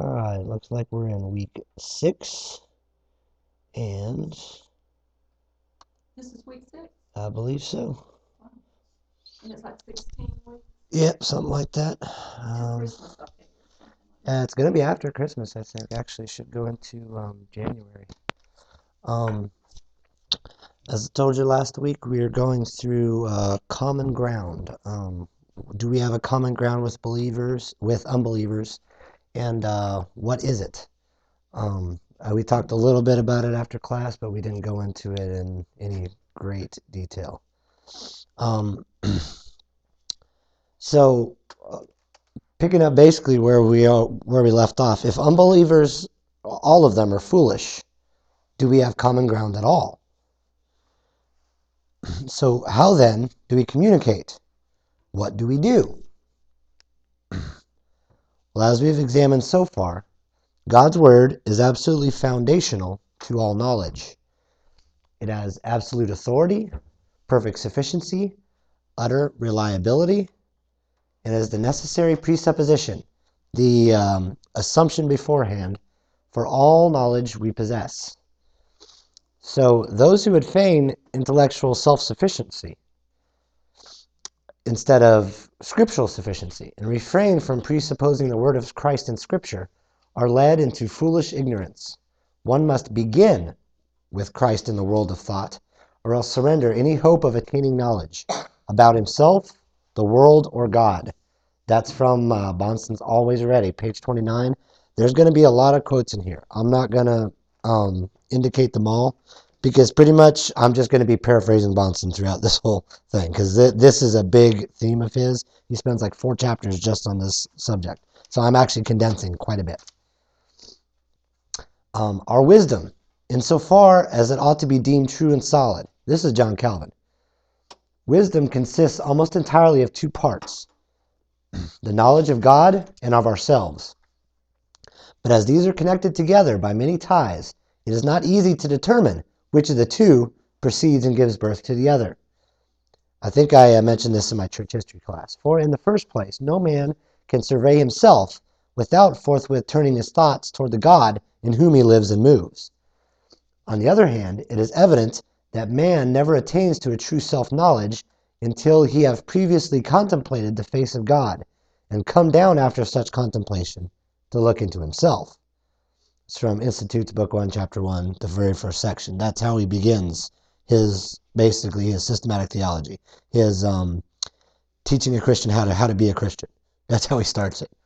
Alright, looks like we're in week 6, and This is week 6? I believe so. Wow. And it's like 16 weeks? Yep, something like that. And Christmas, okay, or something like that. It's going to be after Christmas, I think. Actually, should go into January. Um, as I told you last week, we are going through common ground. Do we have a common ground with believers, with unbelievers, and what is it? We talked a little bit about it after class, but we didn't go into it in any great detail. Um, so, picking up basically where we left off, if unbelievers, all of them, are foolish, do we have common ground at all? So, how then do we communicate? What do we do? Well, as we've examined so far, God's Word is absolutely foundational to all knowledge. It has absolute authority, perfect sufficiency, utter reliability, and is the necessary presupposition, the assumption beforehand for all knowledge we possess. So those who would feign intellectual self-sufficiency instead of scriptural sufficiency and refrain from presupposing the word of Christ in Scripture are led into foolish ignorance. One must begin with Christ in the world of thought, or else surrender any hope of attaining knowledge about himself, the world, or God. That's from Bonson's Always Ready, page 29. There's going to be a lot of quotes in here. I'm not going to indicate them all because pretty much I'm just going to be paraphrasing Bonson throughout this whole thing because this is a big theme of his. He spends like 4 chapters just on this subject. So I'm actually condensing quite a bit. Our wisdom, insofar as it ought to be deemed true and solid. This is John Calvin. Wisdom consists almost entirely of 2 parts. The knowledge of God and of ourselves. But as these are connected together by many ties, it is not easy to determine which of the 2 precedes and gives birth to the other. I think I mentioned this in my church history class. For in the first place, no man can survey himself without forthwith turning his thoughts toward the God in whom he lives and moves. On the other hand, it is evident that man never attains to a true self-knowledge until he have previously contemplated the face of God and come down after such contemplation to look into himself. It's from Institutes, Book 1, Chapter 1, the very first section. That's how he begins basically his systematic theology, his teaching a Christian how to be a Christian. That's how he starts it.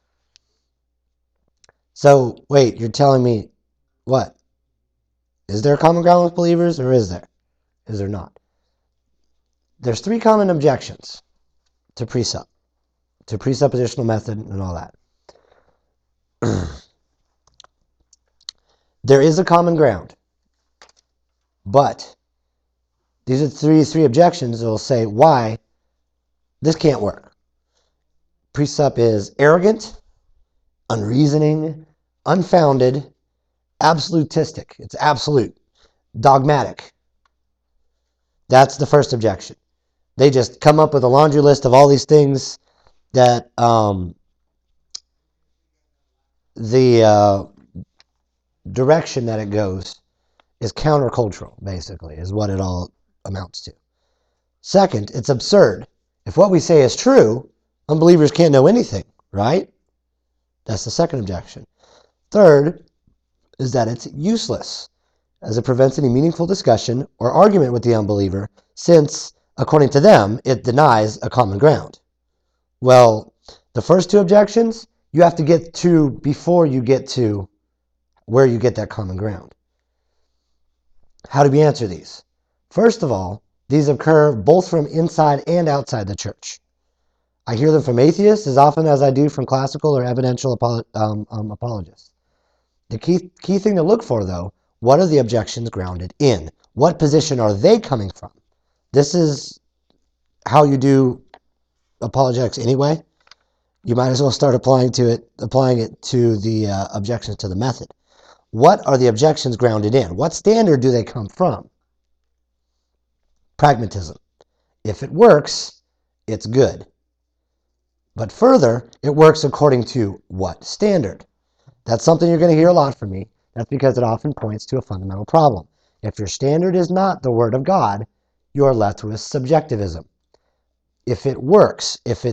So, wait, you're telling me what? Is there common ground with believers, or is there? Is there not? There's 3 common objections to presuppositional method and all that. There is a common ground, but these are three objections that will say why this can't work. Presup is arrogant, unreasoning, unfounded, absolutistic. It's absolute, dogmatic. That's the first objection. They just come up with a laundry list of all these things that the direction that it goes is countercultural, basically, is what it all amounts to. Second, it's absurd. If what we say is true, unbelievers can't know anything, right? That's the second objection. Third is that it's useless, as it prevents any meaningful discussion or argument with the unbeliever, since, according to them, it denies a common ground. Well, the first 2 objections, you have to get to before you get to where you get that common ground. How do we answer these? First of all, these occur both from inside and outside the church. I hear them from atheists as often as I do from classical or evidential apologists. The key thing to look for, though, what are the objections grounded in? What position are they coming from? This is how you do apologetics anyway. You might as well start applying it to the objections to the method. What are the objections grounded in? What standard do they come from? Pragmatism. If it works, it's good. But further, it works according to what standard? That's something you're going to hear a lot from me. That's because it often points to a fundamental problem. If your standard is not the Word of God, you are left with subjectivism. If it works, if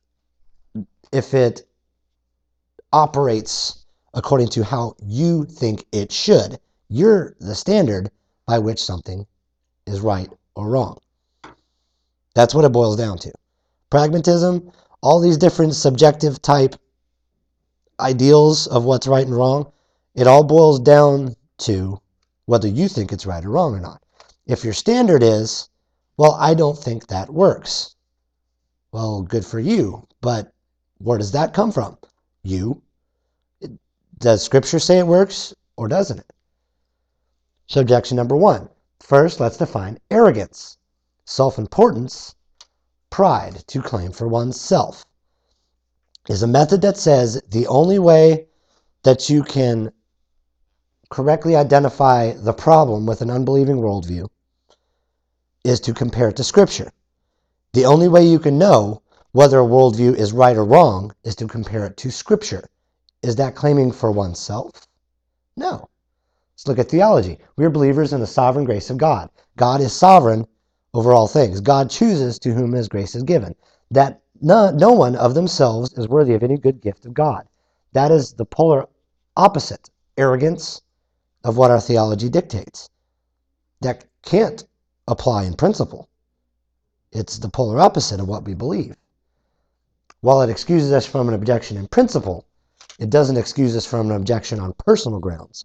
it operates according to how you think it should, you're the standard by which something is right or wrong. That's what it boils down to. Pragmatism, all these different subjective type ideals of what's right and wrong, it all boils down to whether you think it's right or wrong or not. If your standard is, well, I don't think that works. Well, good for you, but where does that come from? You. Does Scripture say it works or doesn't it? Subjection number 1. First, let's define arrogance. Self-importance, pride, to claim for oneself, is a method that says the only way that you can correctly identify the problem with an unbelieving worldview is to compare it to Scripture. The only way you can know whether a worldview is right or wrong is to compare it to Scripture. Is that claiming for oneself? No. Let's look at theology. We are believers in the sovereign grace of God. God is sovereign over all things. God chooses to whom His grace is given. That no one of themselves is worthy of any good gift of God. That is the polar opposite, arrogance, of what our theology dictates. That can't apply in principle. It's the polar opposite of what we believe. While it excuses us from an objection in principle, it doesn't excuse us from an objection on personal grounds.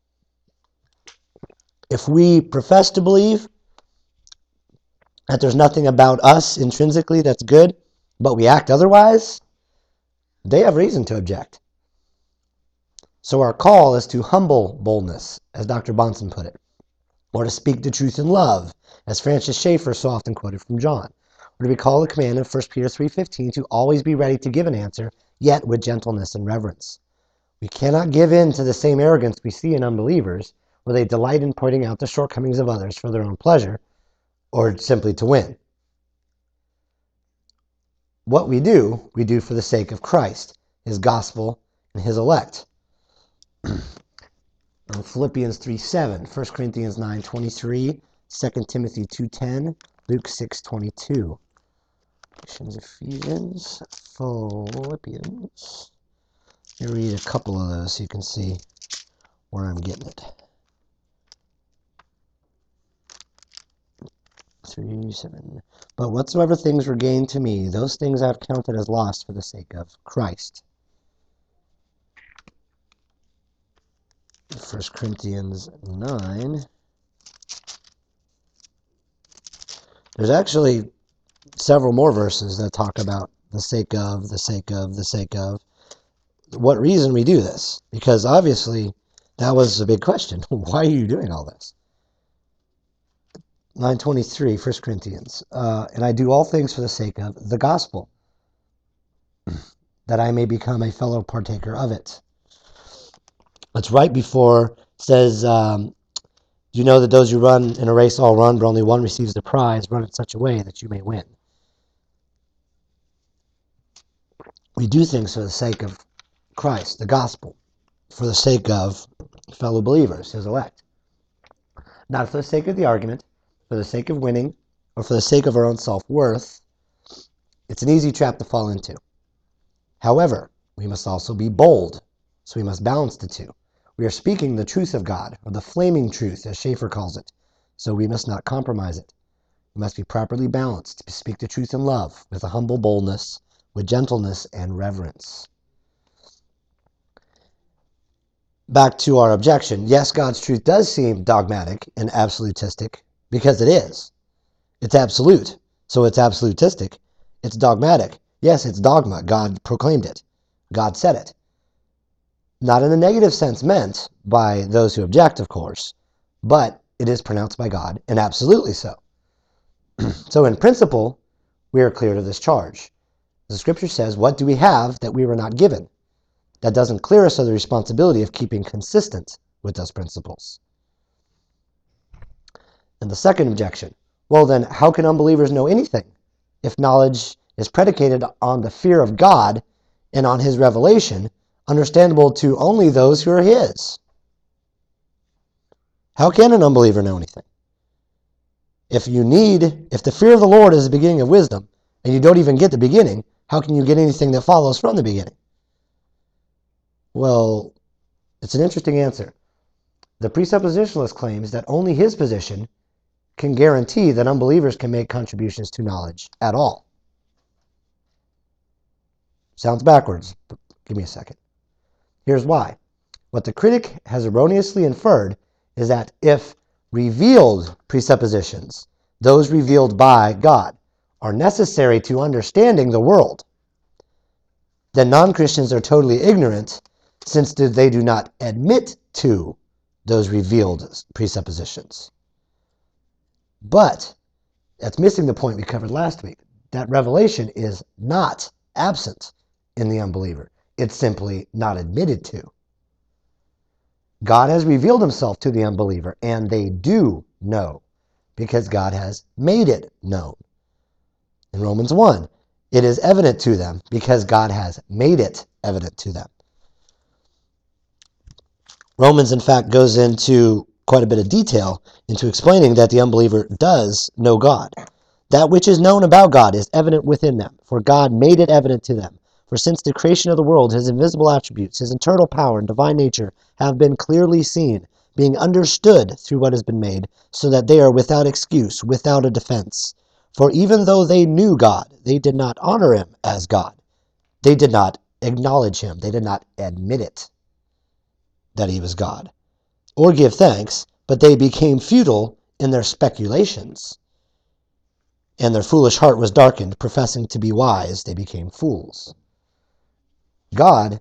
If we profess to believe that there's nothing about us intrinsically that's good, but we act otherwise, they have reason to object. So our call is to humble boldness, as Dr. Bonson put it, or to speak the truth in love, as Francis Schaeffer so often quoted from John, or to recall the command in 1 Peter 3:15 to always be ready to give an answer, yet with gentleness and reverence. We cannot give in to the same arrogance we see in unbelievers, where they delight in pointing out the shortcomings of others for their own pleasure, or simply to win. What we do for the sake of Christ, His gospel, and His elect. Philippians 3:7, 1 Corinthians 9:23, 2 Timothy 2:10, Luke 6:22. Ephesians, Philippians. Let me read a couple of those so you can see where I'm getting it. 3:7. But whatsoever things were gained to me, those things I have counted as lost for the sake of Christ. 1 Corinthians 9. There's actually several more verses that talk about the sake of, the sake of, the sake of. What reason we do this? Because obviously that was a big question. Why are you doing all this? 9:23, 1 Corinthians. And I do all things for the sake of the gospel, that I may become a fellow partaker of it. It's right before it says, you know that those who run in a race all run, but only one receives the prize. Run in such a way that you may win. We do things for the sake of Christ, the gospel, for the sake of fellow believers, His elect. Not for the sake of the argument, for the sake of winning, or for the sake of our own self-worth. It's an easy trap to fall into. However, we must also be bold, so we must balance the two. We are speaking the truth of God, or the flaming truth, as Schaeffer calls it, so we must not compromise it. We must be properly balanced, to speak the truth in love, with a humble boldness, with gentleness and reverence. Back to our objection. Yes, God's truth does seem dogmatic and absolutistic, because it is. It's absolute, so it's absolutistic. It's dogmatic. Yes, it's dogma. God proclaimed it. God said it. Not in the negative sense meant by those who object, of course, but it is pronounced by God, and absolutely so. So in principle, we are cleared of this charge. The Scripture says, what do we have that we were not given? That doesn't clear us of the responsibility of keeping consistent with those principles. And the second objection, well then, how can unbelievers know anything if knowledge is predicated on the fear of God and on His revelation? understandable to only those who are his. How can an unbeliever know anything? If the fear of the Lord is the beginning of wisdom, and you don't even get the beginning, how can you get anything that follows from the beginning? Well, it's an interesting answer. The presuppositionalist claims that only his position can guarantee that unbelievers can make contributions to knowledge at all. Sounds backwards, but give me a second. Here's why. What the critic has erroneously inferred is that if revealed presuppositions, those revealed by God, are necessary to understanding the world, then non-Christians are totally ignorant since they do not admit to those revealed presuppositions. But that's missing the point we covered last week. That revelation is not absent in the unbeliever. It's simply not admitted to. God has revealed himself to the unbeliever, and they do know because God has made it known. In Romans 1, it is evident to them because God has made it evident to them. Romans, in fact, goes into quite a bit of detail into explaining that the unbeliever does know God. That which is known about God is evident within them, for God made it evident to them. For since the creation of the world, his invisible attributes, his eternal power and divine nature have been clearly seen, being understood through what has been made, so that they are without excuse, without a defense. For even though they knew God, they did not honor him as God. They did not acknowledge him. They did not admit it, that he was God, or give thanks, but they became futile in their speculations. And their foolish heart was darkened, professing to be wise, they became fools. God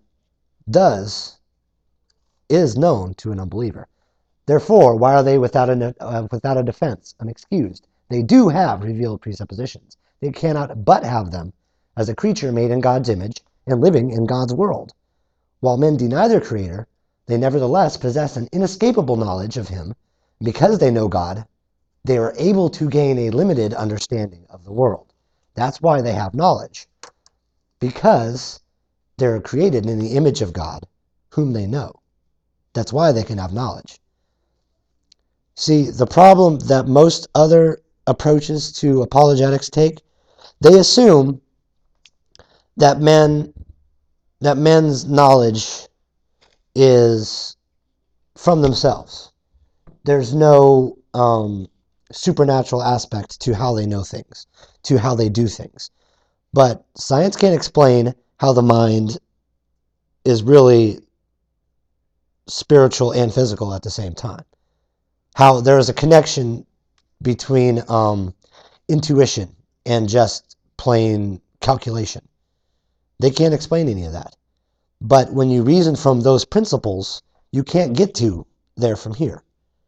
is known to an unbeliever. Therefore, why are they without a defense, unexcused? They do have revealed presuppositions. They cannot but have them as a creature made in God's image and living in God's world. While men deny their Creator, they nevertheless possess an inescapable knowledge of him. Because they know God, they are able to gain a limited understanding of the world. That's why they have knowledge. Because they're created in the image of God, whom they know. That's why they can have knowledge. See, the problem that most other approaches to apologetics take, they assume that men's knowledge is from themselves. There's no supernatural aspect to how they know things, to how they do things. But science can't explain how the mind is really spiritual and physical at the same time. How there is a connection between intuition and just plain calculation. They can't explain any of that. But when you reason from those principles, you can't get to there from here.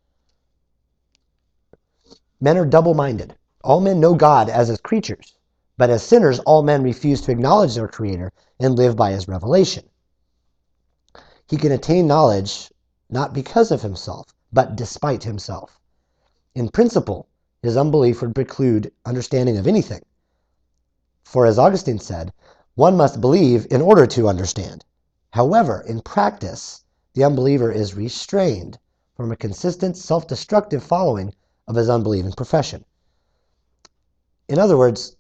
Men are double-minded. All men know God as his creatures, but as sinners, all men refuse to acknowledge their Creator and live by his revelation. He can attain knowledge not because of himself, but despite himself. In principle, his unbelief would preclude understanding of anything. For as Augustine said, one must believe in order to understand. However, in practice, the unbeliever is restrained from a consistent self-destructive following of his unbelieving profession. In other words,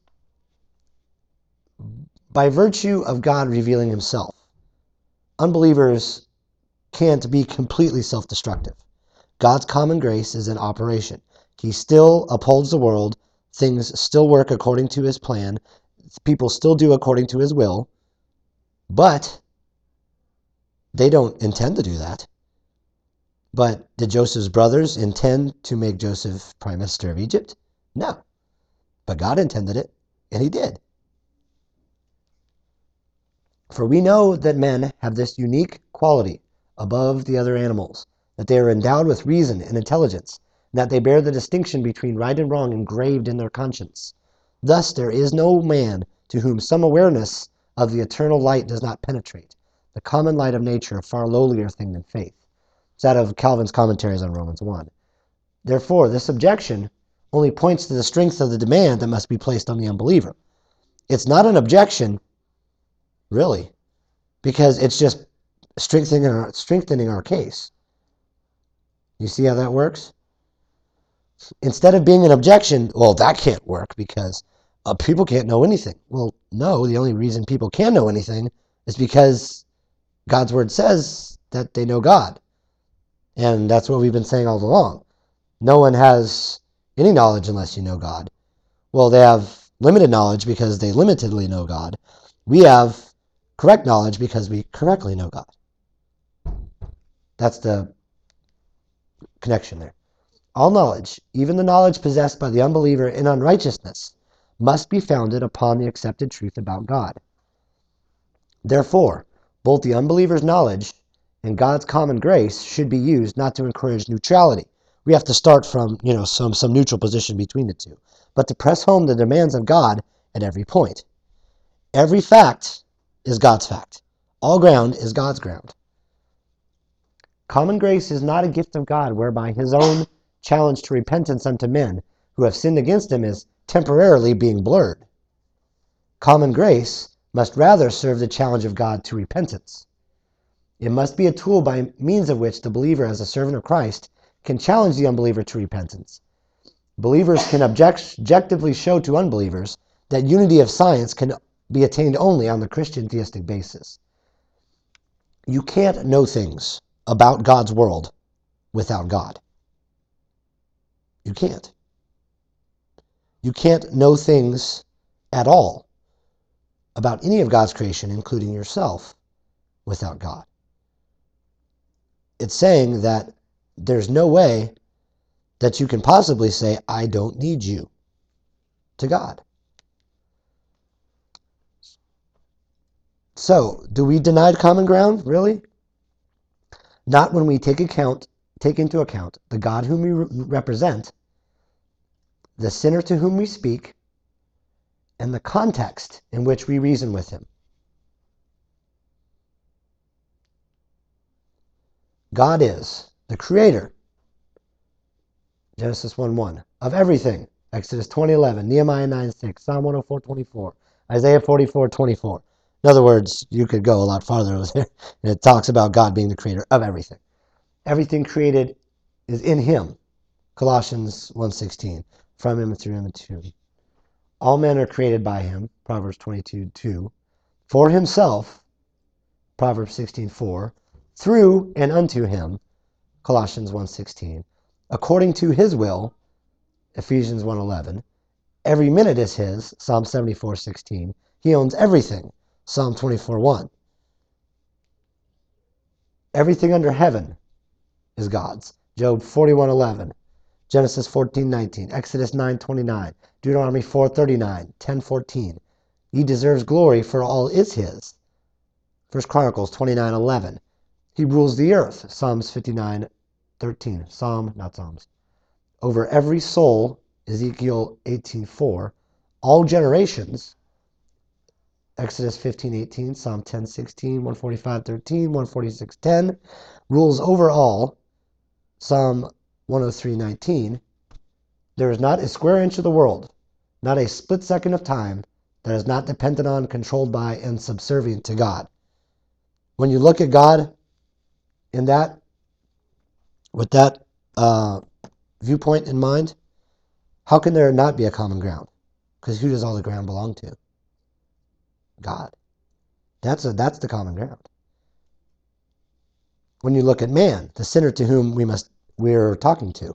by virtue of God revealing himself, unbelievers can't be completely self-destructive. God's common grace is in operation. He still upholds the world. Things still work according to his plan. People still do according to his will. But they don't intend to do that. But did Joseph's brothers intend to make Joseph prime minister of Egypt? No. But God intended it, and he did. For we know that men have this unique quality above the other animals, that they are endowed with reason and intelligence, and that they bear the distinction between right and wrong engraved in their conscience. Thus there is no man to whom some awareness of the eternal light does not penetrate, the common light of nature, a far lowlier thing than faith. It's out of Calvin's commentaries on Romans 1. Therefore, this objection only points to the strength of the demand that must be placed on the unbeliever. It's not an objection, really, because it's just strengthening our case. You see how that works? Instead of being an objection, well, that can't work because people can't know anything. Well, no, the only reason people can know anything is because God's word says that they know God. And that's what we've been saying all along. No one has any knowledge unless you know God. Well, they have limited knowledge because they limitedly know God. We have correct knowledge because we correctly know God. That's the connection there. All knowledge, even the knowledge possessed by the unbeliever in unrighteousness, must be founded upon the accepted truth about God. Therefore, both the unbeliever's knowledge and God's common grace should be used not to encourage neutrality. We have to start from, some neutral position between the two, but to press home the demands of God at every point. Every fact is God's fact. All ground is God's ground. Common grace is not a gift of God whereby his own challenge to repentance unto men who have sinned against him is temporarily being blurred. Common grace must rather serve the challenge of God to repentance. It must be a tool by means of which the believer, as a servant of Christ, can challenge the unbeliever to repentance. Believers can objectively show to unbelievers that unity of science can be attained only on the Christian theistic basis. You can't know things about God's world without God. You can't. You can't know things at all about any of God's creation, including yourself, without God. It's saying that there's no way that you can possibly say, I don't need you, to God. So, do we deny common ground? Really? Not when we take into account the God whom we represent, the sinner to whom we speak, and the context in which we reason with him. God is the creator, Genesis 1:1, of everything, Exodus 20:11, Nehemiah 9:6, Psalm 104:24, Isaiah 44:24. In other words, you could go a lot farther over there, and it talks about God being the creator of everything. Everything created is in him, Colossians 1:16, from him and through him and to him. All men are created by him, Proverbs 22:2, for himself, Proverbs 16:4, through and unto him, Colossians 1:16, according to his will, Ephesians 1:11. Every minute is his, Psalm 74:16. He owns everything, Psalm 24:1. Everything under heaven is God's, Job 41:11, Genesis 14:19, Exodus 9:29, Deuteronomy 4:39, 10:14. He deserves glory, for all is his, 1 Chronicles 29:11. He rules the earth, Psalms 59:13. Over every soul, Ezekiel 18:4. All generations, Exodus 15:18, Psalm 10:16, 145:13, 146:10. Rules over all, Psalm 103:19. There is not a square inch of the world, not a split second of time, that is not dependent on, controlled by, and subservient to God. When you look at God in that, with that viewpoint in mind, how can there not be a common ground? Because who does all the ground belong to? God. That's the common ground. When you look at man, the sinner to whom we're talking to,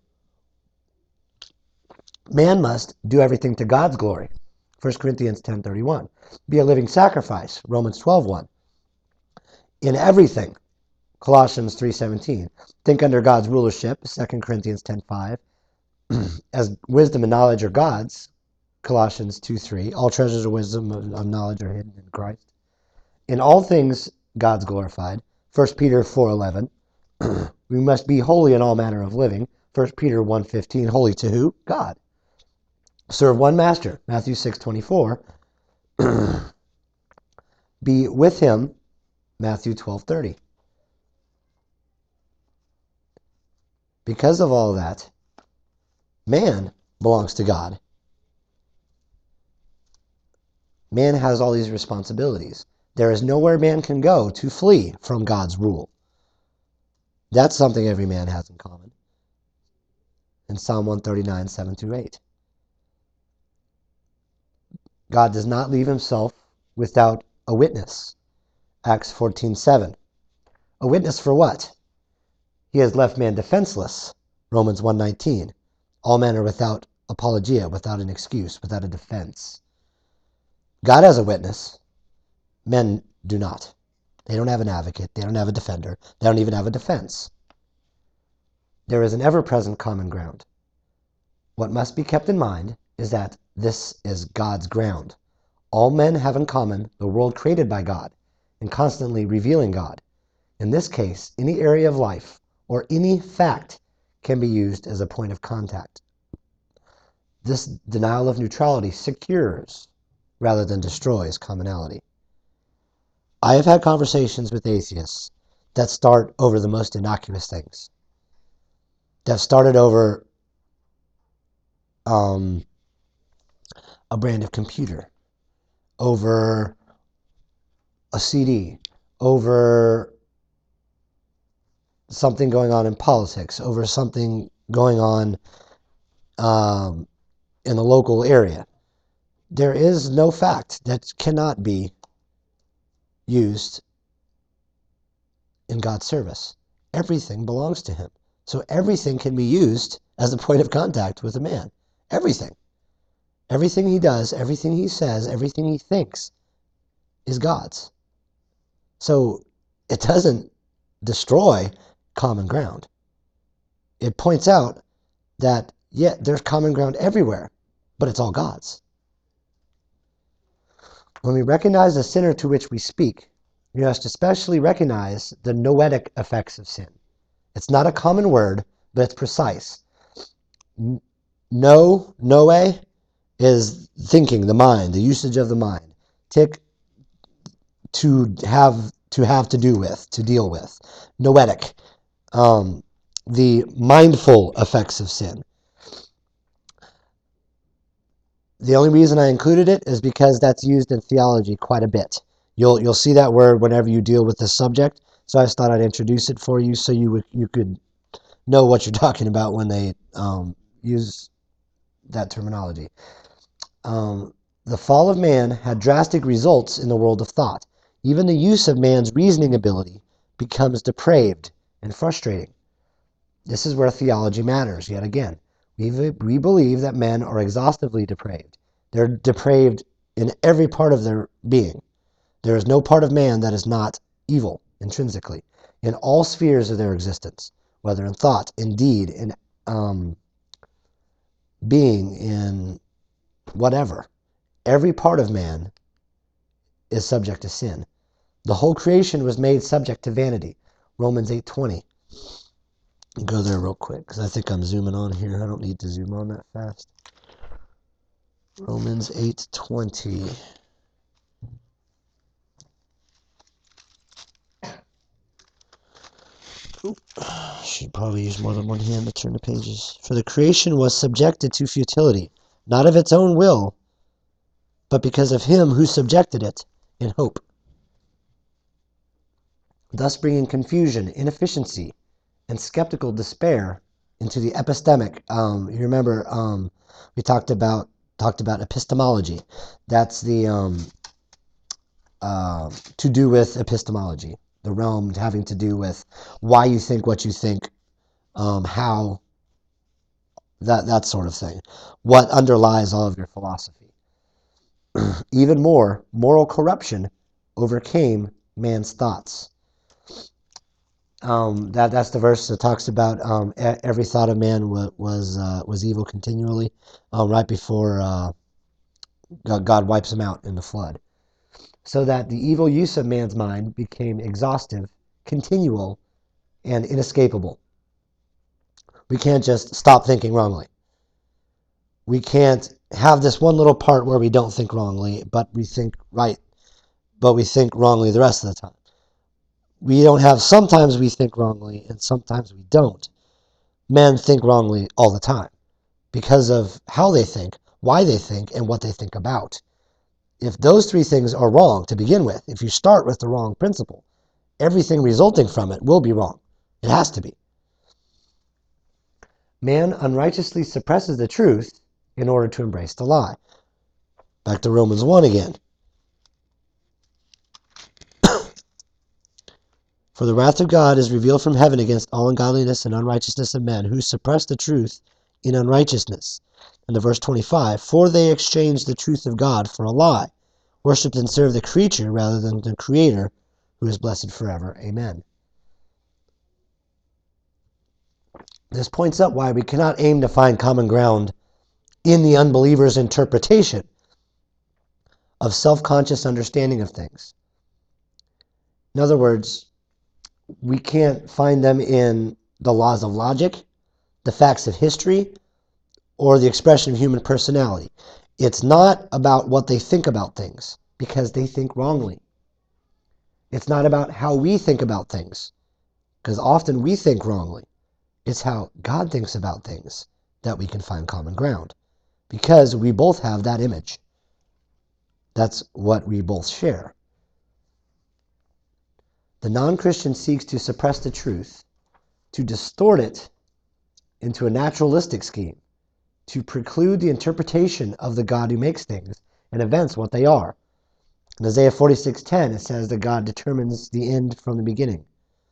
man must do everything to God's glory, 1 Corinthians 10:31. Be a living sacrifice, Romans 12:1. In everything, Colossians 3:17. Think under God's rulership, 2 Corinthians 10:5. As wisdom and knowledge are God's, Colossians 2:3. All treasures of wisdom of knowledge are hidden in Christ. In all things, God's glorified, 1 Peter 4:11. We must be holy in all manner of living, 1 Peter 1:15. Holy to who? God. Serve one master, Matthew 6:24. Be with him, Matthew 12:30. Because of all that, man belongs to God. Man has all these responsibilities. There is nowhere man can go to flee from God's rule. That's something every man has in common. In Psalm 139, 7-8. God does not leave himself without a witness. Acts 14:7. A witness for what? He has left man defenseless. Romans 1:19. All men are without apologia, without an excuse, without a defense. God has a witness. Men do not. They don't have an advocate. They don't have a defender. They don't even have a defense. There is an ever-present common ground. What must be kept in mind is that this is God's ground. All men have in common the world created by God and constantly revealing God. In this case, any area of life or any fact can be used as a point of contact. This denial of neutrality secures rather than destroys commonality. I have had conversations with atheists that start over the most innocuous things. That started over a brand of computer, over a CD, over something going on in politics, over something going on in the local area. There is no fact that cannot be used in God's service. Everything belongs to him. So everything can be used as a point of contact with a man. Everything. Everything he does, everything he says, everything he thinks is God's. So it doesn't destroy common ground. It points out that, yeah, there's common ground everywhere, but it's all God's. When we recognize the sinner to which we speak, we must especially recognize the noetic effects of sin. It's not a common word, but it's precise. Noe is thinking, the mind, the usage of the mind. Tic, to have to do with, to deal with. Noetic, the mindful effects of sin. The only reason I included it is because that's used in theology quite a bit. You'll see that word whenever you deal with this subject. So I just thought I'd introduce it for you so you could know what you're talking about when they use that terminology. The fall of man had drastic results in the world of thought. Even the use of man's reasoning ability becomes depraved and frustrating. This is where theology matters, yet again. We believe that men are exhaustively depraved. They're depraved in every part of their being. There is no part of man that is not evil intrinsically, in all spheres of their existence, whether in thought, in deed, in being, in whatever. Every part of man is subject to sin. The whole creation was made subject to vanity. Romans 8:20. Go there real quick because I think I'm zooming on here. I don't need to zoom on that fast. Romans 8:20. Should probably use more than one hand to turn the pages. For the creation was subjected to futility, not of its own will, but because of him who subjected it in hope. Thus bringing confusion, inefficiency, and skeptical despair into the epistemic. You remember we talked about epistemology. That's the to do with epistemology, the realm having to do with why you think what you think, how, that sort of thing. What underlies all of your philosophy. Even more, moral corruption overcame man's thoughts. That's the verse that talks about every thought of man was evil continually, right before God wipes them out in the flood. So that the evil use of man's mind became exhaustive, continual, and inescapable. We can't just stop thinking wrongly. We can't have this one little part where we don't think wrongly, but we think right, but we think wrongly the rest of the time. We don't have, sometimes we think wrongly and sometimes we don't. Men think wrongly all the time because of how they think, why they think, and what they think about. If those three things are wrong to begin with, if you start with the wrong principle, everything resulting from it will be wrong. It has to be. Man unrighteously suppresses the truth in order to embrace the lie. Back to Romans 1 again. For the wrath of God is revealed from heaven against all ungodliness and unrighteousness of men who suppress the truth in unrighteousness. And the verse 25, for they exchanged the truth of God for a lie, worshipped and served the creature rather than the Creator, who is blessed forever. Amen. This points out why we cannot aim to find common ground in the unbeliever's interpretation of self-conscious understanding of things. In other words, we can't find them in the laws of logic, the facts of history, or the expression of human personality. It's not about what they think about things, because they think wrongly. It's not about how we think about things, because often we think wrongly. It's how God thinks about things that we can find common ground, because we both have that image. That's what we both share. The non-Christian seeks to suppress the truth, to distort it into a naturalistic scheme, to preclude the interpretation of the God who makes things and events what they are. In Isaiah 46:10, it says that God determines the end from the beginning.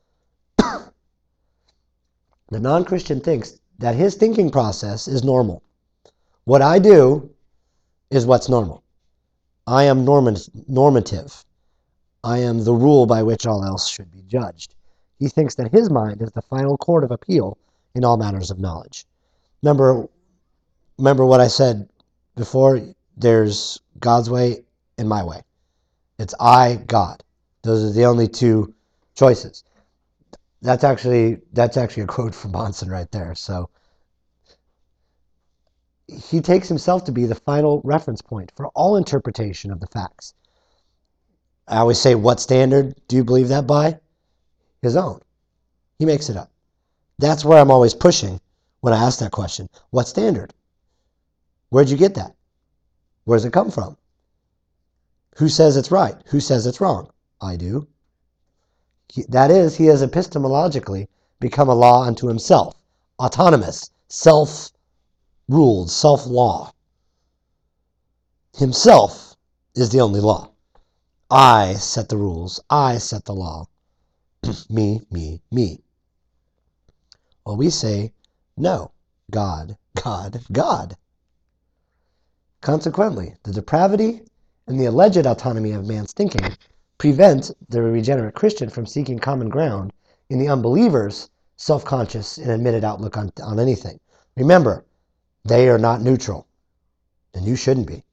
The non-Christian thinks that his thinking process is normal. What I do is what's normal. I am normative. I am the rule by which all else should be judged. He thinks that his mind is the final court of appeal in all matters of knowledge. Remember what I said before? There's God's way and my way. It's I, God. Those are the only two choices. That's actually a quote from Bonson right there. So he takes himself to be the final reference point for all interpretation of the facts. I always say, what standard do you believe that by? His own. He makes it up. That's where I'm always pushing when I ask that question. What standard? Where'd you get that? Where does it come from? Who says it's right? Who says it's wrong? I do. He has epistemologically become a law unto himself. Autonomous. Self-ruled. Self-law. Himself is the only law. I set the rules. I set the law. Me, me, me. Well, we say, no. God, God, God. Consequently, the depravity and the alleged autonomy of man's thinking prevent the regenerate Christian from seeking common ground in the unbeliever's self-conscious and admitted outlook on anything. Remember, they are not neutral, and you shouldn't be.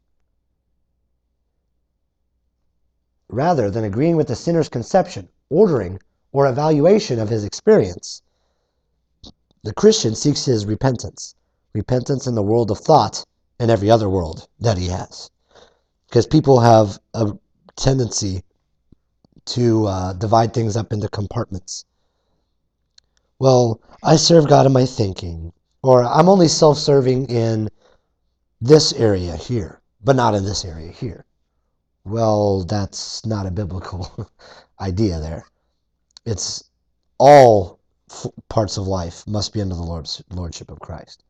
Rather than agreeing with the sinner's conception, ordering, or evaluation of his experience, the Christian seeks his repentance. Repentance in the world of thought and every other world that he has. Because people have a tendency to divide things up into compartments. Well, I serve God in my thinking, or I'm only self-serving in this area here, but not in this area here. Well, that's not a biblical idea there. It's all parts of life must be under the lordship of Christ.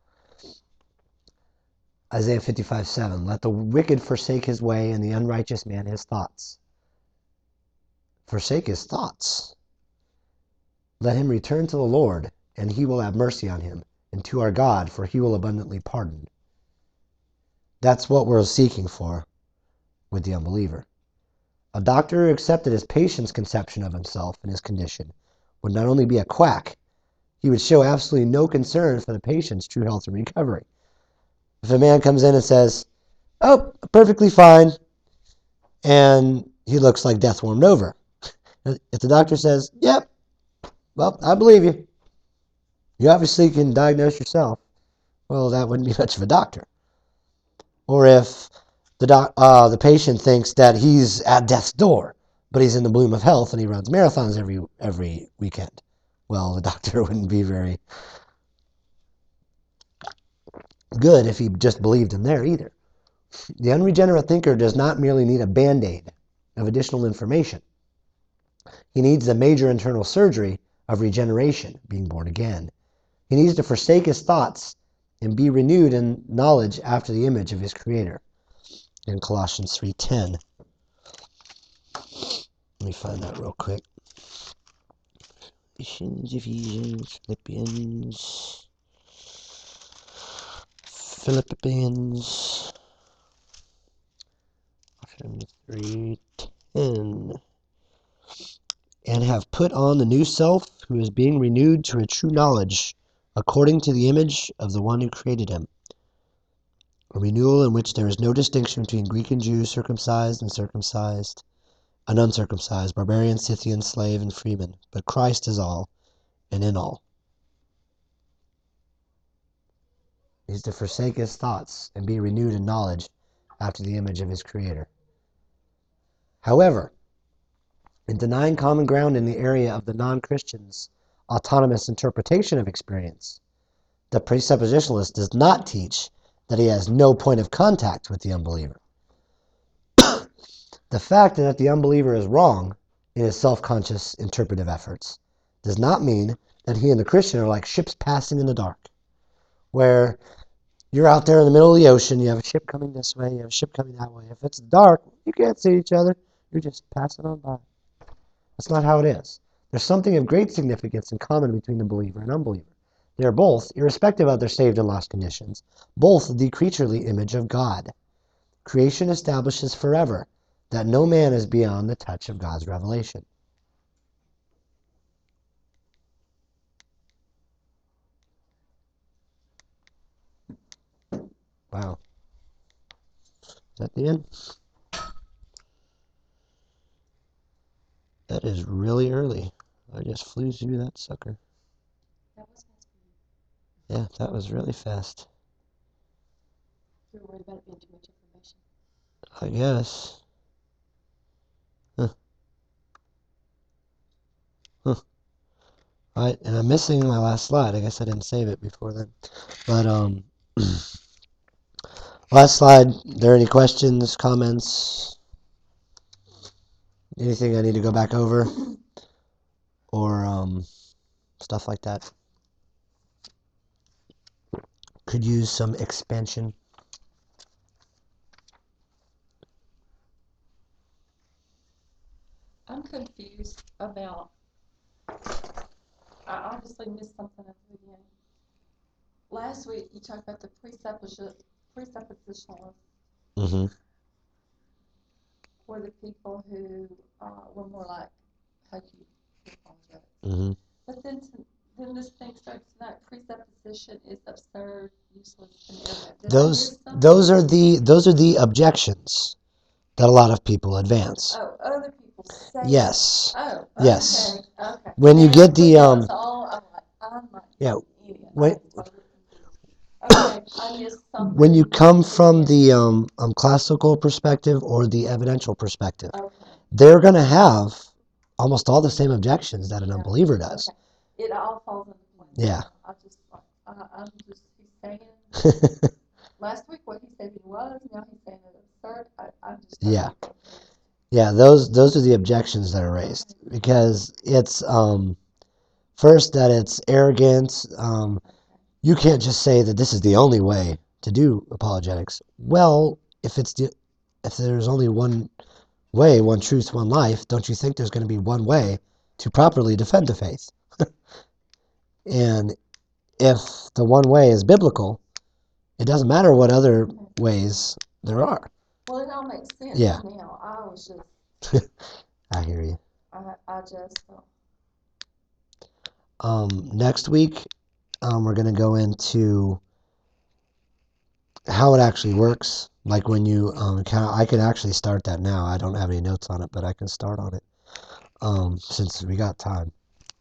Isaiah 55:7, let the wicked forsake his way and the unrighteous man his thoughts. Forsake his thoughts. Let him return to the Lord, and he will have mercy on him, and to our God, for he will abundantly pardon. That's what we're seeking for with the unbeliever. A doctor who accepted his patient's conception of himself and his condition would not only be a quack, he would show absolutely no concern for the patient's true health and recovery. If a man comes in and says, oh, perfectly fine, and he looks like death warmed over. If the doctor says, yep, well, I believe you. You obviously can diagnose yourself. Well, that wouldn't be much of a doctor. Or if the patient thinks that he's at death's door, but he's in the bloom of health and he runs marathons every weekend. Well, the doctor wouldn't be very good if he just believed him there either. The unregenerate thinker does not merely need a band-aid of additional information. He needs the major internal surgery of regeneration, being born again. He needs to forsake his thoughts and be renewed in knowledge after the image of his Creator. In Colossians 3:10. Let me find that real quick. Ephesians, Philippians 3:10. And have put on the new self, who is being renewed to a true knowledge, according to the image of the one who created him. A renewal in which there is no distinction between Greek and Jew, circumcised and circumcised, and uncircumcised, barbarian, Scythian, slave, and freeman, but Christ is all and in all. He is to forsake his thoughts and be renewed in knowledge after the image of his Creator. However, in denying common ground in the area of the non-Christian's autonomous interpretation of experience, the presuppositionalist does not teach that he has no point of contact with the unbeliever. The fact that the unbeliever is wrong in his self-conscious interpretive efforts does not mean that he and the Christian are like ships passing in the dark, where you're out there in the middle of the ocean, you have a ship coming this way, you have a ship coming that way. If it's dark, you can't see each other, you're just passing on by. That's not how it is. There's something of great significance in common between the believer and unbeliever. They are both, irrespective of their saved and lost conditions, both the creaturely image of God. Creation establishes forever that no man is beyond the touch of God's revelation. Wow. Is that the end? That is really early. I just flew through that sucker. That was fast. Yeah, that was really fast. You're worried about it being too much information. I guess. Huh. All right, and I'm missing my last slide. I guess I didn't save it before then. But last slide. There any questions, comments? Anything I need to go back over? Or stuff like that? Could use some expansion. I'm confused about, I obviously missed something at the beginning. Last week, you talked about the presuppositionalists Mm-hmm. were the people who were more like, how do you apologize? Mm-hmm. But then this thing starts tonight, presupposition is absurd, useless, and arrogant. Did I miss something? Those are the objections that a lot of people advance. Oh, other people say Yes. that. Oh, Yes. okay. When you And get the I'm like, yeah, idiot. when I'm totally confused. Okay, I missed something. when you come from the classical perspective or the evidential perspective, Okay. they're going to have almost all the same objections that an unbeliever does. Okay. It all falls into place. Yeah. I'm just, he's saying, last week what he said he was, now he's saying it absurd. I'm just totally Yeah. confused. Yeah, those are the objections that are raised, because it's first that it's arrogance. You can't just say that this is the only way to do apologetics. Well, if there's only one way, one truth, one life, don't you think there's going to be one way to properly defend the faith? And if the one way is biblical, it doesn't matter what other ways there are. Well, it all makes sense Yeah. now. I was just, I hear you. I just, Next week, we're going to go into how it actually works. Like when you I could actually start that now. I don't have any notes on it, but I can start on it since we got time.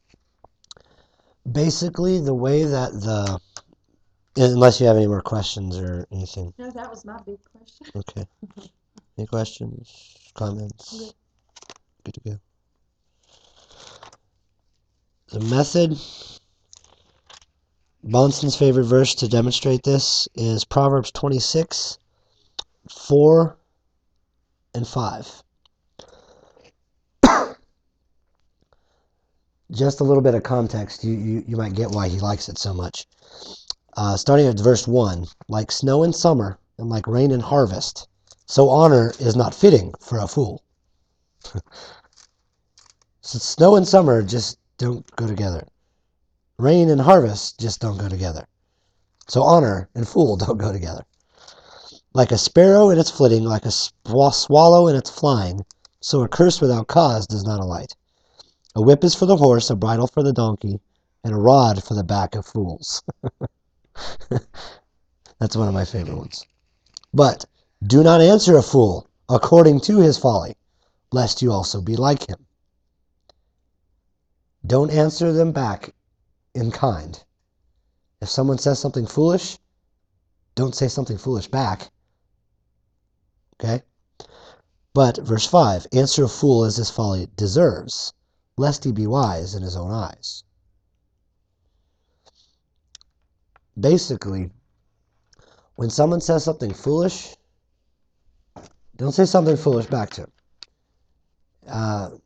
Basically, the way that unless you have any more questions or anything. no, that was my big question. Okay. Any questions, comments? Good. Good to go. The method. Bonson's favorite verse to demonstrate this is Proverbs 26, 4 and 5. Just a little bit of context, you might get why he likes it so much. Starting at verse 1, like snow in summer and like rain in harvest, so honor is not fitting for a fool. So snow and summer just don't go together. Rain and harvest just don't go together. So honor and fool don't go together. Like a sparrow in its flitting, like a swallow in its flying, so a curse without cause does not alight. A whip is for the horse, a bridle for the donkey, and a rod for the back of fools. That's one of my favorite ones. But do not answer a fool according to his folly, lest you also be like him. Don't answer them back in kind. If someone says something foolish, don't say something foolish back. Okay? But verse 5, answer a fool as his folly deserves, lest he be wise in his own eyes. Basically, when someone says something foolish, don't say something foolish back to him.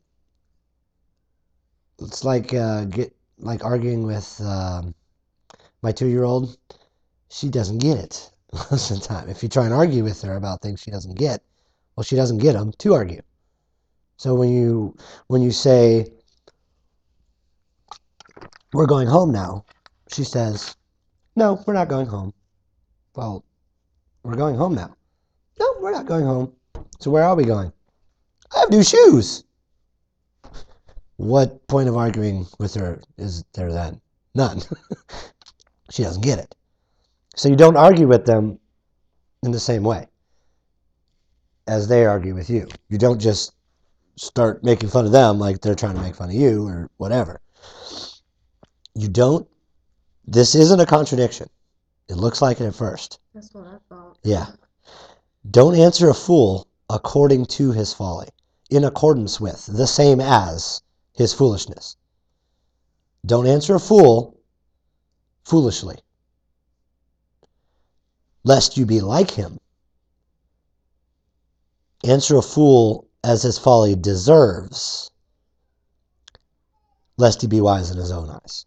It's like arguing with my 2-year-old. She doesn't get it most of the time. If you try and argue with her about things she doesn't get, well, she doesn't get them to argue. So when you say, we're going home now, she says, no, we're not going home. Well, we're going home now. No, we're not going home. So where are we going? I have new shoes. What point of arguing with her is there then? None. She doesn't get it. So you don't argue with them in the same way as they argue with you. You don't just start making fun of them like they're trying to make fun of you or whatever. You don't. This isn't a contradiction. It looks like it at first. That's what I thought. Yeah. Don't answer a fool according to his folly, in accordance with, the same as his foolishness. Don't answer a fool foolishly, lest you be like him. Answer a fool as his folly deserves, lest he be wise in his own eyes.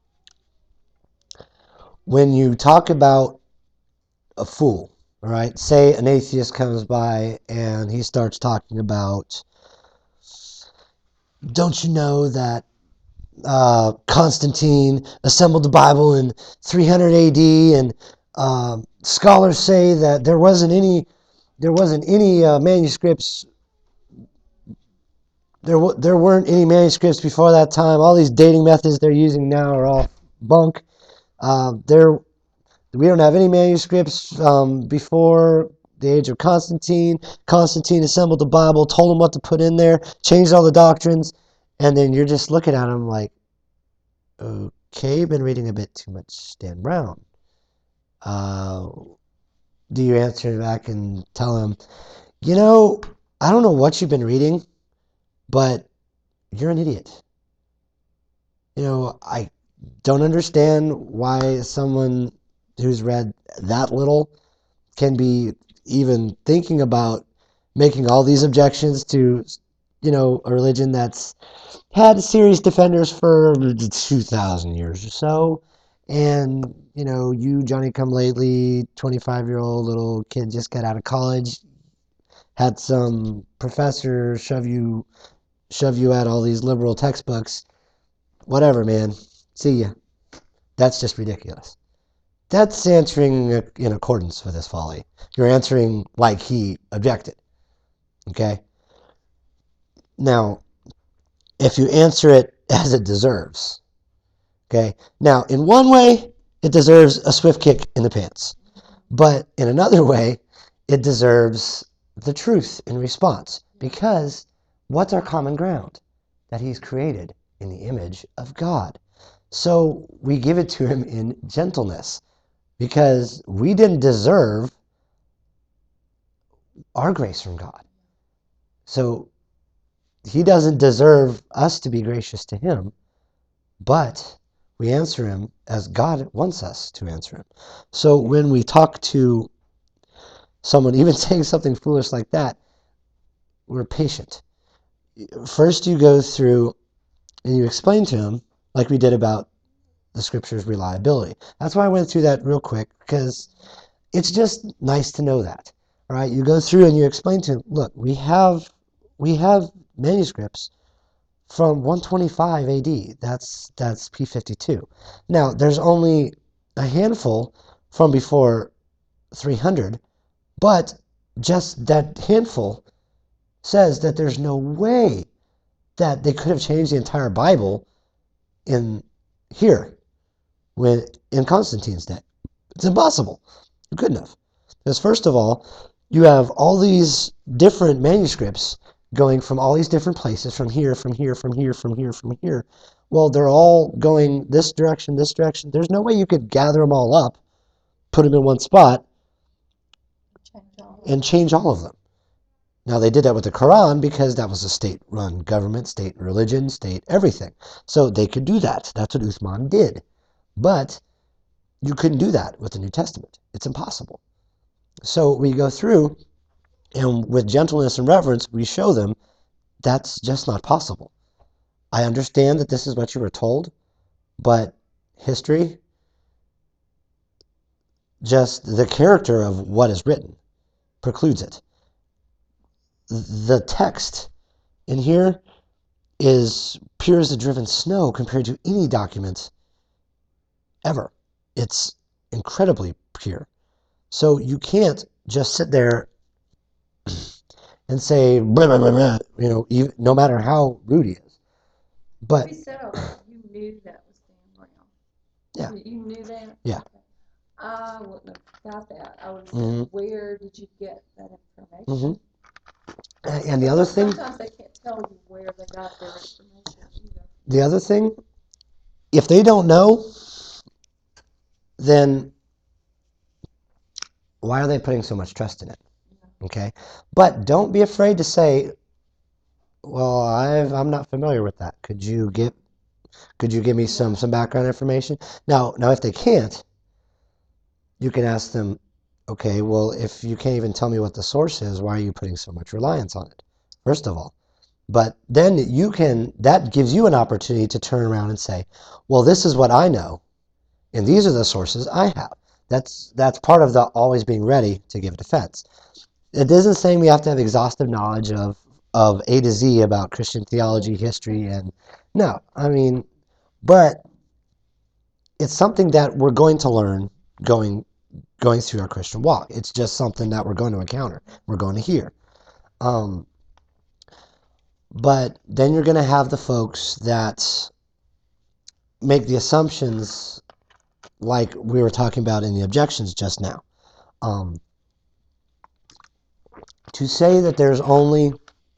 When you talk about a fool, all right, say an atheist comes by and he starts talking about, don't you know that Constantine assembled the Bible in 300 AD, and scholars say that there wasn't any manuscripts. There weren't any manuscripts before that time. All these dating methods they're using now are all bunk. We don't have any manuscripts before the age of Constantine. Constantine assembled the Bible, told them what to put in there, changed all the doctrines, and then you're just looking at them like, okay, you've been reading a bit too much Dan Brown. Do you answer back and tell him, I don't know what you've been reading, but you're an idiot. I don't understand why someone who's read that little can be even thinking about making all these objections to, a religion that's had serious defenders for 2,000 years or so. And, you Johnny-come-lately, 25-year-old little kid just got out of college, had some professor shove you at all these liberal textbooks. Whatever, man. See ya. That's just ridiculous. That's answering in accordance with his folly. You're answering like he objected. Okay? Now, if you answer it as it deserves, okay? Now, in one way, it deserves a swift kick in the pants. But in another way, it deserves the truth in response. Because what's our common ground? That he's created in the image of God. So we give it to him in gentleness. Because we didn't deserve our grace from God. So he doesn't deserve us to be gracious to him, but we answer him as God wants us to answer him. So when we talk to someone even saying something foolish like that, we're patient. First, you go through and you explain to him, like we did about the scripture's reliability. That's why I went through that real quick, because it's just nice to know that. All right, you go through and you explain to him, look, we have manuscripts from 125 AD. That's P52. Now, there's only a handful from before 300, but just that handful says that there's no way that they could have changed the entire Bible in here when in Constantine's day. It's impossible. Good enough. Because first of all, you have all these different manuscripts going from all these different places, from here, from here, from here, from here, from here. Well, they're all going this direction, this direction. There's no way you could gather them all up, put them in one spot, and change all of them. Now, they did that with the Quran because that was a state-run government, state religion, state everything. So they could do that. That's what Uthman did. But you couldn't do that with the New Testament. It's impossible. So we go through, and with gentleness and reverence, we show them that's just not possible. I understand that this is what you were told, but history, just the character of what is written, precludes it. The text in here is pure as the driven snow compared to any document ever. It's incredibly pure. So you can't just sit there and say, blah, blah, blah, blah, no matter how rude he is. But You said all that. You knew that was Dan Brown. Yeah. You knew that? Yeah. Okay. I wouldn't have got that. I would have Mhm. said, where did you get that information? Mhm. And the other thing, Sometimes they can't tell you where they got their information either. the other thing, if they don't know, then why are they putting so much trust in it? Okay, but don't be afraid to say, well, I'm not familiar with that. Could you give me some background information? Now if they can't, you can ask them, okay, well, if you can't even tell me what the source is, why are you putting so much reliance on it? First of all. But then that gives you an opportunity to turn around and say, well, this is what I know, and these are the sources I have. That's part of the always being ready to give defense. It isn't saying we have to have exhaustive knowledge of A to Z about Christian theology, history, and no, but it's something that we're going to learn going through our Christian walk. It's just something that we're going to encounter. We're going to hear. But then you're going to have the folks that make the assumptions like we were talking about in the objections just now. To say that there's only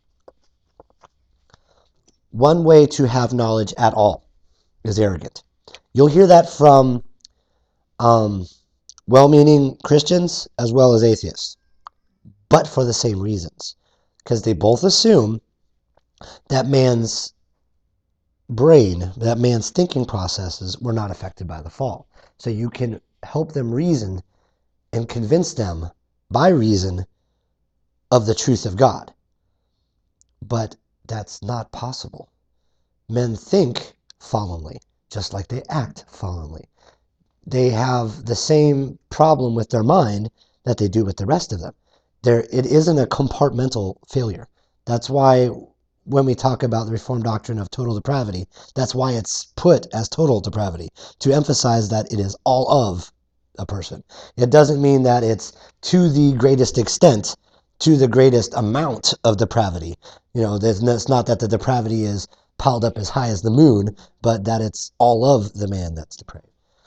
one way to have knowledge at all is arrogant. You'll hear that from well-meaning Christians as well as atheists, but for the same reasons. Because they both assume that man's brain, that man's thinking processes were not affected by the fall. So you can help them reason and convince them by reason of the truth of God. But that's not possible. Men think fallenly, just like they act fallenly. They have the same problem with their mind that they do with the rest of them. It isn't a compartmental failure. That's why when we talk about the Reformed doctrine of total depravity, that's why it's put as total depravity, to emphasize that it is all of a person. It doesn't mean that it's to the greatest extent, to the greatest amount of depravity. It's not that the depravity is piled up as high as the moon, but that it's all of the man that's depraved.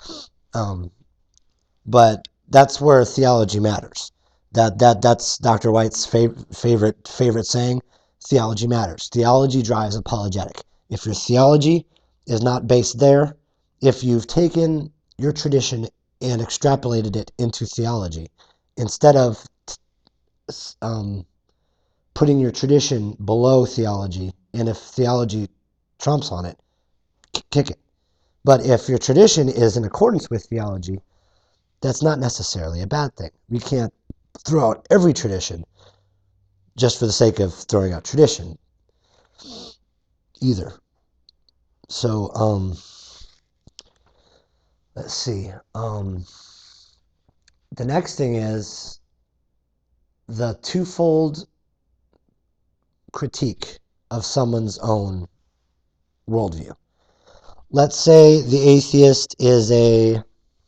But that's where theology matters. That's Dr. White's favorite saying. Theology matters. Theology drives apologetic. If your theology is not based there, if you've taken your tradition and extrapolated it into theology, instead of putting your tradition below theology, and if theology trumps on it, kick it. But if your tradition is in accordance with theology, that's not necessarily a bad thing. We can't throw out every tradition just for the sake of throwing out tradition either. So, let's see. The next thing is the twofold critique of someone's own worldview. Let's say the atheist is a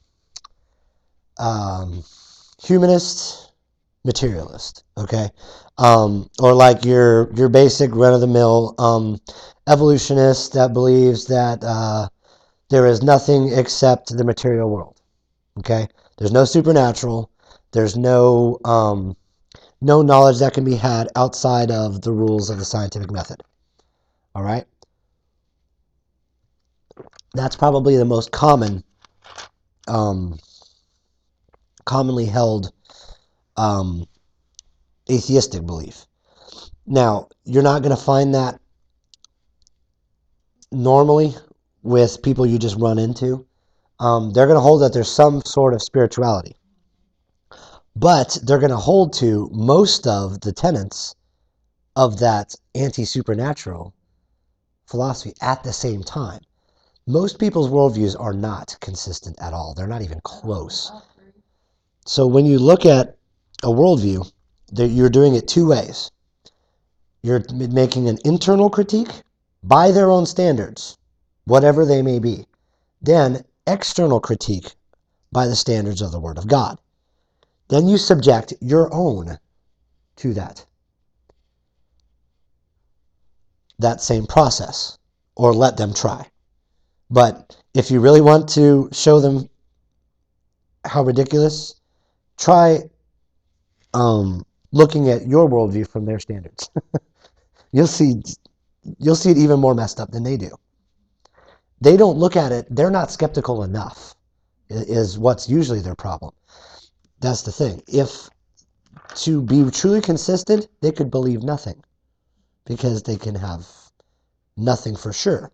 humanist materialist, okay? Or like your basic run-of-the-mill evolutionist that believes that there is nothing except the material world, okay? There's no supernatural. There's no knowledge that can be had outside of the rules of the scientific method, all right? That's probably the most commonly held atheistic belief. Now, you're not going to find that normally with people you just run into. They're going to hold that there's some sort of spirituality, but they're going to hold to most of the tenets of that anti-supernatural philosophy at the same time. Most people's worldviews are not consistent at all. They're not even close. So when you look at a worldview, you're doing it two ways. You're making an internal critique by their own standards, whatever they may be. Then external critique by the standards of the Word of God. Then you subject your own to that same process, or let them try. But if you really want to show them how ridiculous, try looking at your worldview from their standards. You'll see it even more messed up than they do. They don't look at it. They're not skeptical enough, is what's usually their problem. That's the thing. If to be truly consistent, they could believe nothing, because they can have nothing for sure.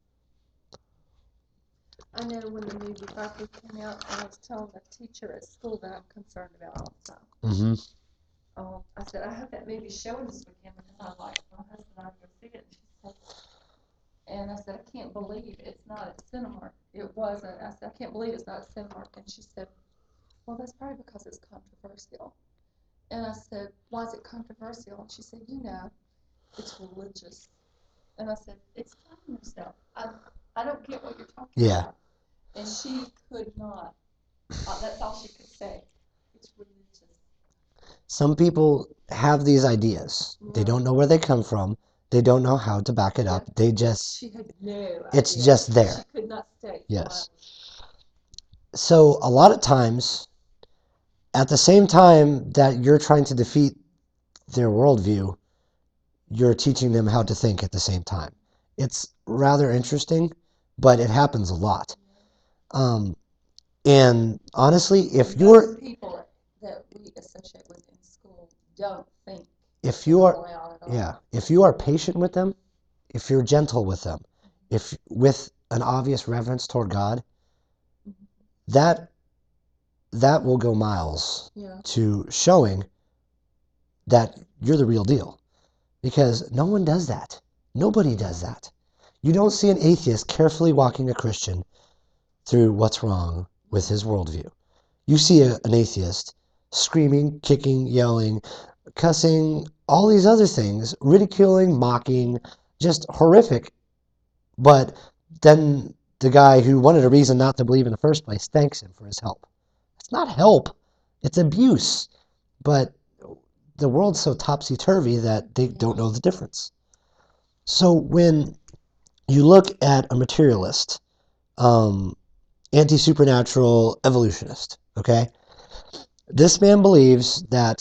I know when the movie Buffy came out, I was telling the teacher at school that I'm concerned about also. Mm-hmm. I said, I hope that movie's showing this weekend, and I'm like, my husband and I go see it. And I said, I can't believe it's not at Cinemark. It wasn't. I said, I can't believe it's not at Cinemark. And she said, well, that's probably because it's controversial. And I said, why is it controversial? And she said, it's religious. And I said, explain yourself. I don't get what you're talking about. And she could not. That's all she could say. It's religious. Some people have these ideas. Right. They don't know where they come from. They don't know how to back it up. They just... She had no idea. It's just there. She could not state. Yes. So a lot of times, at the same time that you're trying to defeat their worldview, you're teaching them how to think at the same time. It's rather interesting, but it happens a lot. And honestly, if you're... people that we associate with in school don't think. If you are patient with them, if you're gentle with them, if with an obvious reverence toward God, that will go miles to showing that you're the real deal. Because no one does that. Nobody does that. You don't see an atheist carefully walking a Christian through what's wrong with his worldview. You see an atheist screaming, kicking, yelling, cussing, all these other things, ridiculing, mocking, just horrific. But then the guy who wanted a reason not to believe in the first place thanks him for his help. It's not help. It's abuse. But the world's so topsy-turvy that they don't know the difference. So when you look at a materialist, anti-supernatural evolutionist, okay? This man believes that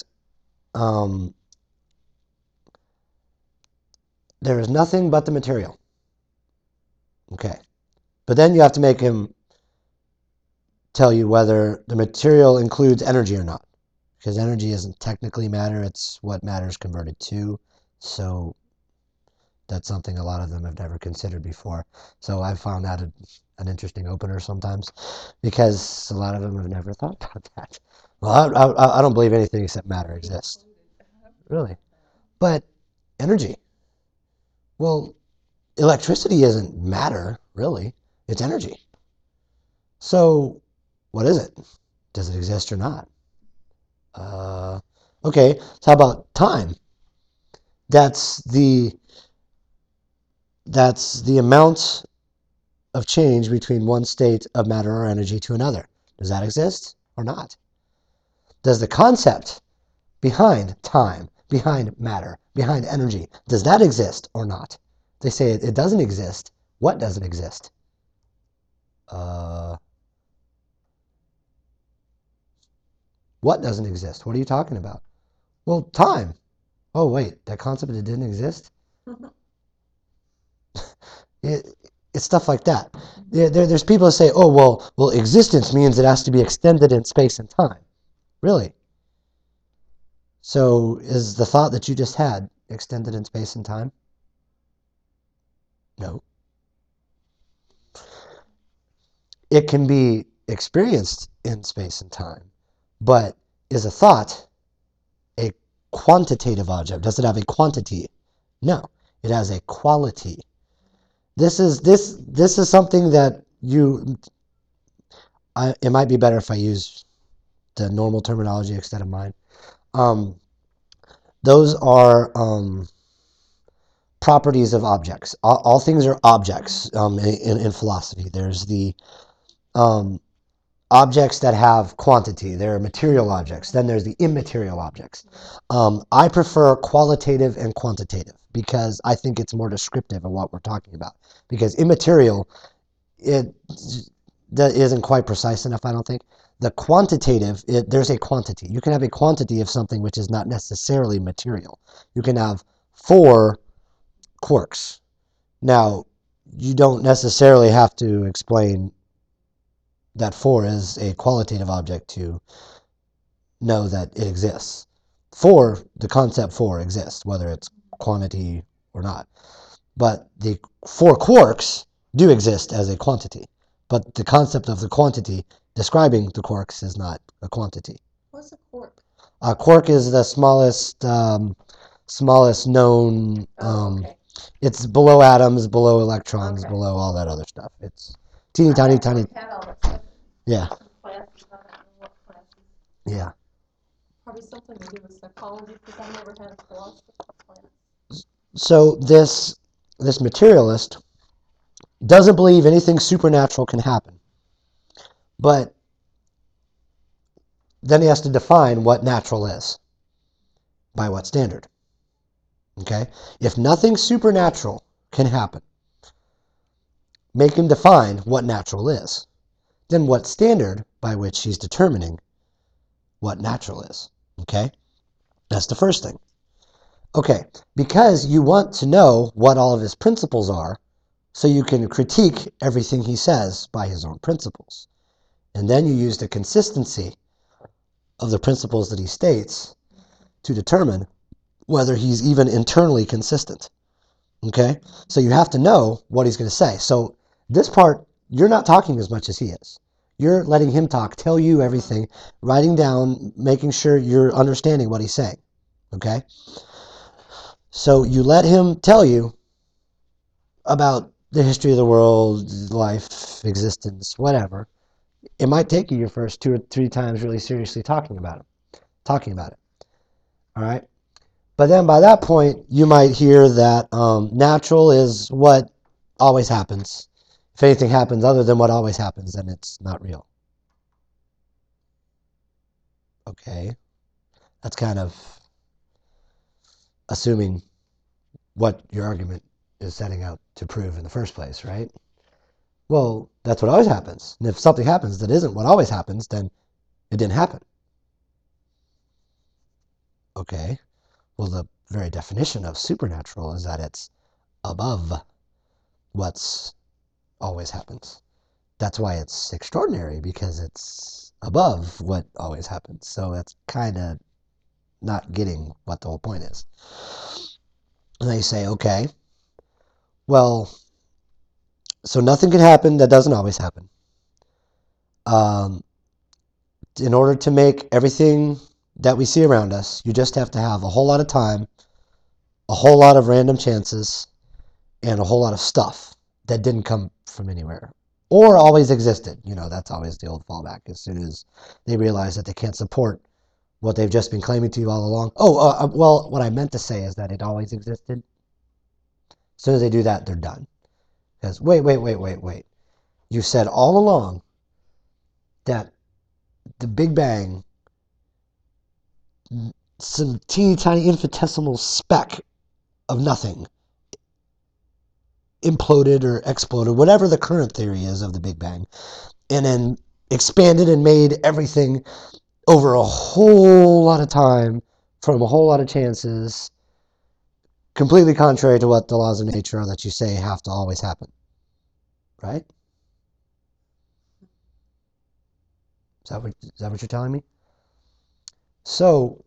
there is nothing but the material. Okay. But then you have to make him tell you whether the material includes energy or not. Because energy isn't technically matter, it's what matter is converted to. So that's something a lot of them have never considered before. So I found that an interesting opener sometimes, because a lot of them have never thought about that. Well, I don't believe anything except matter exists. Really. But energy. Well, electricity isn't matter, really. It's energy. So, what is it? Does it exist or not? Okay, so how about time? That's the that's the amount of change between one state of matter or energy to another. Does that exist or not? Does the concept behind time, behind matter, behind energy, does that exist or not? They say it doesn't exist. What doesn't exist? Uh, what doesn't exist? What are you talking about? Well, time. Oh, wait, that concept that didn't exist? It, it's stuff like that. There's people that say, oh, well, existence means it has to be extended in space and time. Really? So is the thought that you just had extended in space and time? No. It can be experienced in space and time, but is a thought a quantitative object? Does it have a quantity? No. It has a quality. This is something that it might be better if I use the normal terminology instead of mine. Those are properties of objects. All things are objects in philosophy. There's the objects that have quantity. They're material objects. Then there's the immaterial objects. I prefer qualitative and quantitative because I think it's more descriptive of what we're talking about. Because immaterial, that isn't quite precise enough, I don't think. The quantitative, there's a quantity. You can have a quantity of something which is not necessarily material. You can have 4 quarks. Now, you don't necessarily have to explain that 4 is a qualitative object to know that it exists. The concept 4 exists, whether it's quantity or not. But the 4 quarks do exist as a quantity. But the concept of the quantity describing the quarks is not a quantity. What's a quark? A quark is the smallest known. Okay. It's below atoms, below electrons, Okay. below all that other stuff. It's teeny tiny, tiny. Had all that stuff Yeah, in classes. I don't know what classes. yeah. Probably something to do with psychology because I never had a philosophy class. So this materialist doesn't believe anything supernatural can happen. But then he has to define what natural is. By what standard? Okay? If nothing supernatural can happen, make him define what natural is. Then what standard by which he's determining what natural is. Okay? That's the first thing. Okay, because you want to know what all of his principles are, so you can critique everything he says by his own principles. And then you use the consistency of the principles that he states to determine whether he's even internally consistent. Okay? So you have to know what he's going to say. So this part, you're not talking as much as he is. You're letting him talk, tell you everything, writing down, making sure you're understanding what he's saying. Okay? So you let him tell you about the history of the world, life, existence, whatever. It might take you your first 2 or 3 times really seriously talking about it. All right? But then by that point, you might hear that natural is what always happens. If anything happens other than what always happens, then it's not real. Okay. That's kind of assuming what your argument is setting out to prove in the first place, right? Well, that's what always happens. And if something happens that isn't what always happens, then it didn't happen. Okay. Well, the very definition of supernatural is that it's above what's always happens. That's why it's extraordinary, because it's above what always happens. So that's kind of not getting what the whole point is. And they say, okay, well, So nothing can happen that doesn't always happen. In order to make everything that we see around us, you just have to have a whole lot of time, a whole lot of random chances, and a whole lot of stuff that didn't come from anywhere or always existed. That's always the old fallback. As soon as they realize that they can't support what they've just been claiming to you all along. Well, what I meant to say is that it always existed. As soon as they do that, they're done. Because wait. You said all along that the Big Bang, some teeny tiny infinitesimal speck of nothing, imploded or exploded, whatever the current theory is of the Big Bang, and then expanded and made everything over a whole lot of time from a whole lot of chances, completely contrary to what the laws of nature are that you say have to always happen. Right? Is that what you're telling me? So,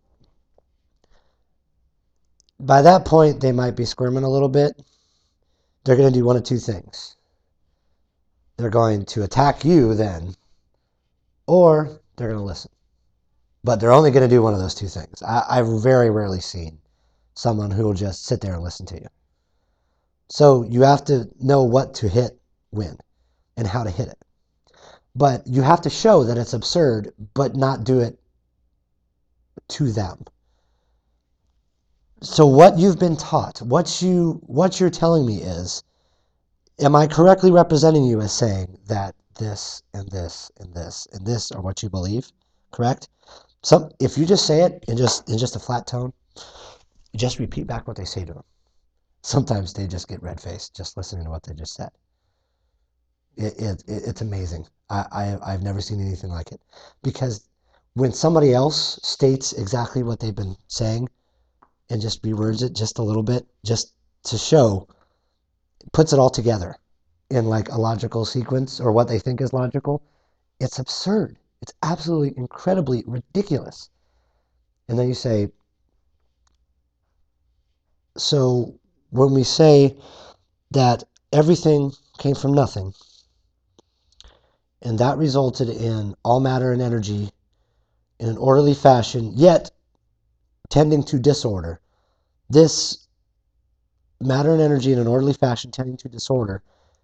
by that point, they might be squirming a little bit. They're going to do one of two things. They're going to attack you then, or they're going to listen. But they're only going to do one of those two things. I've very rarely seen someone who will just sit there and listen to you. So you have to know what to hit when and how to hit it. But you have to show that it's absurd, but not do it to them. So what you've been taught, what you're telling me is, am I correctly representing you as saying that this and this and this and this are what you believe? Correct? So if you just say it in just a flat tone, just repeat back what they say to them. Sometimes they just get red-faced just listening to what they just said. It's amazing. I've never seen anything like it. Because when somebody else states exactly what they've been saying and just rewords it just a little bit, just to show, puts it all together in like a logical sequence or what they think is logical, it's absurd. It's absolutely incredibly ridiculous. And then you say, so when we say that everything came from nothing, and that resulted in all matter and energy in an orderly fashion, yet tending to disorder. This matter and energy in an orderly fashion tending to disorder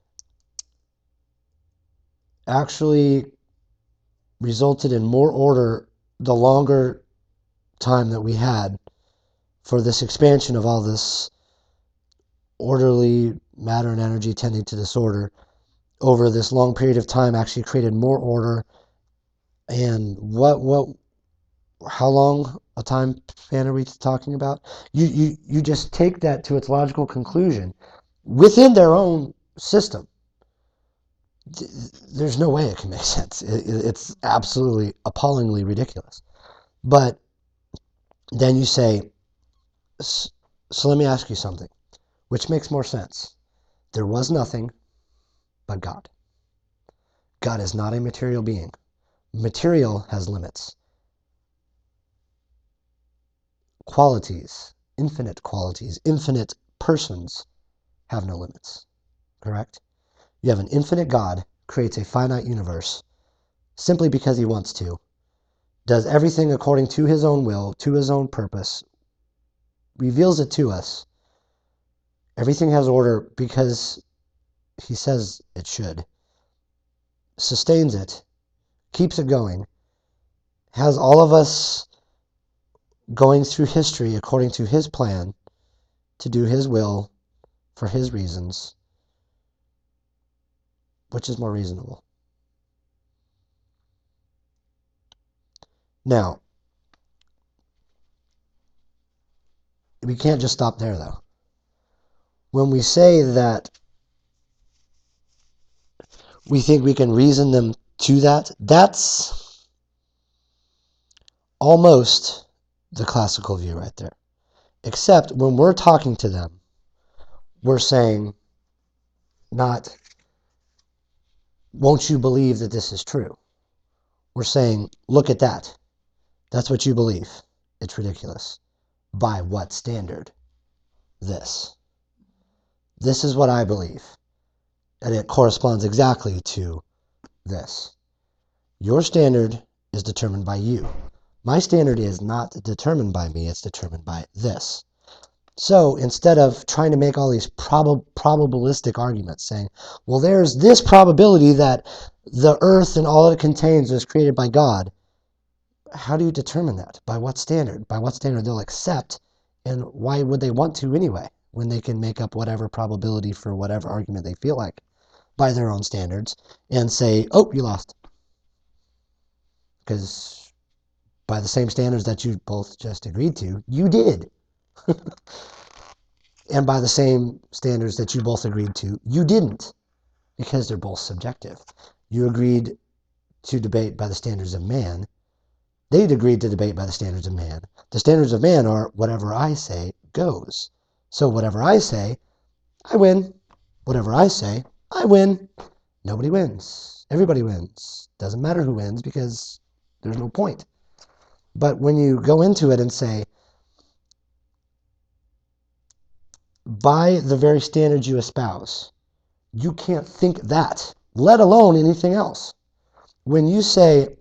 actually resulted in more order the longer time that we had for this expansion of all this orderly matter and energy tending to disorder over this long period of time actually created more order. And how long a time span are we talking about? You just take that to its logical conclusion within their own system. There's no way it can make sense. It's absolutely appallingly ridiculous. But then you say, so let me ask you something. Which makes more sense? There was nothing but God. God is not a material being. Material has limits. Qualities, infinite persons have no limits. Correct? You have an infinite God, creates a finite universe simply because he wants to, does everything according to his own will, to his own purpose, reveals it to us. Everything has order because he says it should, sustains it, keeps it going, has all of us going through history according to his plan to do his will for his reasons. Which is more reasonable? Now, we can't just stop there, though. When we say that we think we can reason them to that, that's almost the classical view right there. Except when we're talking to them, we're saying not, won't you believe that this is true? We're saying, look at that. That's what you believe. It's ridiculous. By what standard? This. This is what I believe. And it corresponds exactly to this. Your standard is determined by you. My standard is not determined by me, it's determined by this. So instead of trying to make all these probabilistic arguments saying, well, there's this probability that the earth and all it contains was created by God, how do you determine that? By what standard? By what standard they'll accept, and why would they want to anyway, when they can make up whatever probability for whatever argument they feel like by their own standards and say, oh, you lost. Because by the same standards that you both just agreed to, you did. And by the same standards that you both agreed to, you didn't. Because they're both subjective. You agreed to debate by the standards of man. They'd agreed to debate by the standards of man. The standards of man are whatever I say goes. So whatever I say, I win. Whatever I say, I win. Nobody wins. Everybody wins. Doesn't matter who wins because there's no point. But when you go into it and say, by the very standards you espouse, you can't think that, let alone anything else. When you say,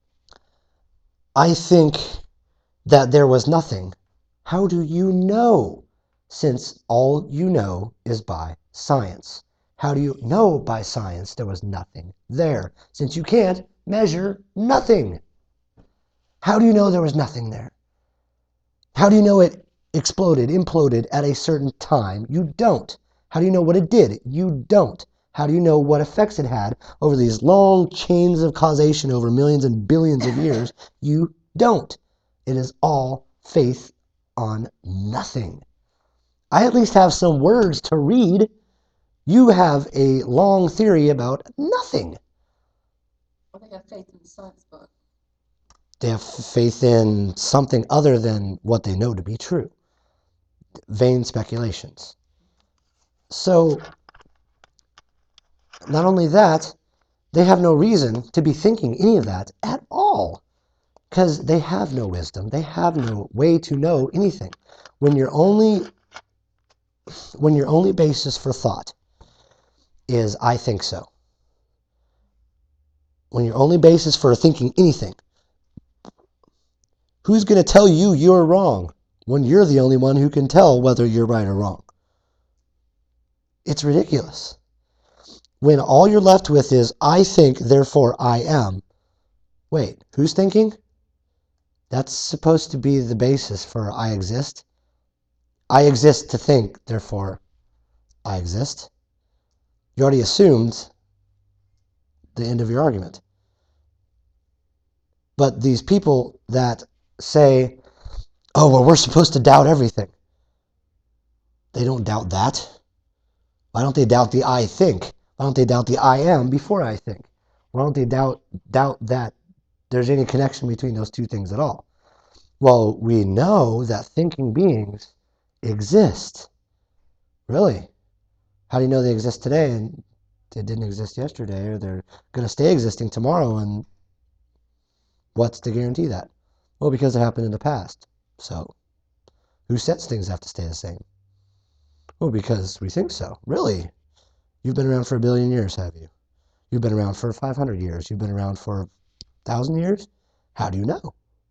I think that there was nothing, how do you know? Since all you know is by science. How do you know by science there was nothing there? Since you can't measure nothing. How do you know there was nothing there? How do you know it exploded, imploded at a certain time? You don't. How do you know what it did? You don't. How do you know what effects it had over these long chains of causation over millions and billions of years? You don't. It is all faith on nothing. I at least have some words to read. You have a long theory about nothing. Well, they have faith in the science book. They have faith in something other than what they know to be true. Vain speculations. So, not only that, they have no reason to be thinking any of that at all. Because they have no wisdom. They have no way to know anything. When your only basis for thought is I think so. When your only basis for thinking anything, who's going to tell you you're wrong when you're the only one who can tell whether you're right or wrong? It's ridiculous. When all you're left with is I think, therefore I am. Wait, who's thinking? That's supposed to be the basis for I exist. I exist to think, therefore I exist. You already assumed the end of your argument. But these people that say, oh, well, we're supposed to doubt everything. They don't doubt that. Why don't they doubt the I think? Why don't they doubt the I am before I think? Why don't they doubt that there's any connection between those two things at all? Well, we know that thinking beings exist. Really? How do you know they exist today and they didn't exist yesterday, or they're going to stay existing tomorrow? And what's to guarantee that? Well, because it happened in the past. So, who says things have to stay the same? Well, because we think so. Really? You've been around for 1 billion years, have you? You've been around for 500 years. You've been around for 1,000 years? How do you know?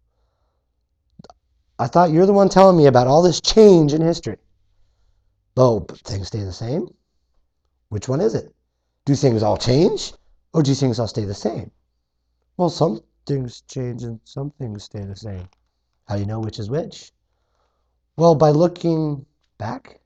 I thought you're the one telling me about all this change in history. Oh, but things stay the same? Which one is it? Do things all change? Or do things all stay the same? Well, some things change and some things stay the same. How do you know which is which? Well, by looking back.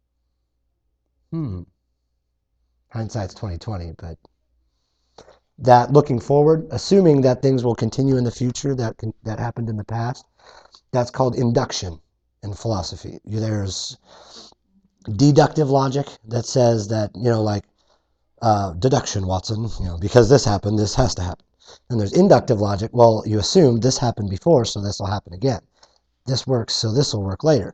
Hindsight's 20/20, but that looking forward, assuming that things will continue in the future that happened in the past, that's called induction in philosophy. There's deductive logic that says that, like deduction, Watson, because this happened, this has to happen. And there's inductive logic. Well, you assume this happened before, so this will happen again. This works, so this will work later.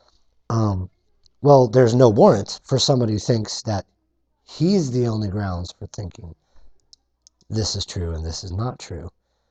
Well, there's no warrant for somebody who thinks that he's the only grounds for thinking this is true and this is not true.